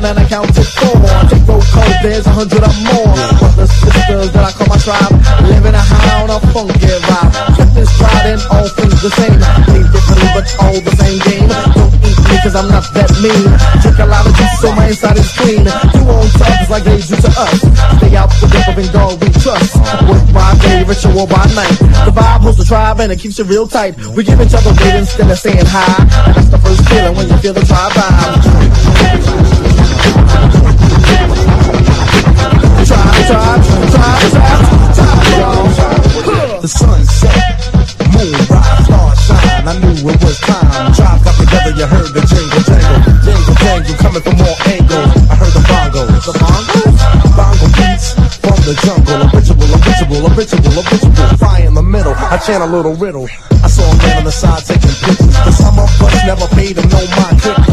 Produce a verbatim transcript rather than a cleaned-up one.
seven and I counted four. Take roll call, there's a hundred or more. Brothers, sisters that I call my tribe, living a high on a funky vibe. Keep this pride in all things the same. Play differently but all the same game. Don't eat me cause I'm not that mean. Drink a lot of juice so my inside is clean. You won't talk like they do to us. Stay out the dip of in God we trust. Work by day, ritual by night. The vibe holds the tribe and it keeps it real tight. We give each other weight instead of saying hi. And that's the first feeling when you feel the tribe vibe. Tribe, tribe, tribe, tribe, tribe, y'all. The sun set, moon rise, stars shine. I knew it was time. Tribe got together, you heard the jingle jangle, jingle jangle coming from all angles. I heard the bongos, the bongos, bongo beats from the jungle. A ritual, a ritual, a ritual, a ritual. Fire in the middle, I chant a little riddle. I saw a man on the side taking pictures. The summer bus never paid him no mind.